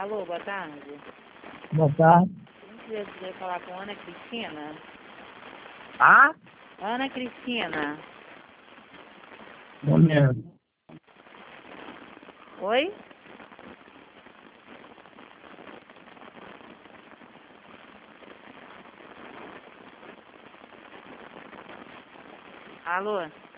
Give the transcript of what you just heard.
Alô, boa tarde. Boa tarde. Não queria falar com Ana Cristina. Ah? Ana Cristina. Momento. Oi? Alô?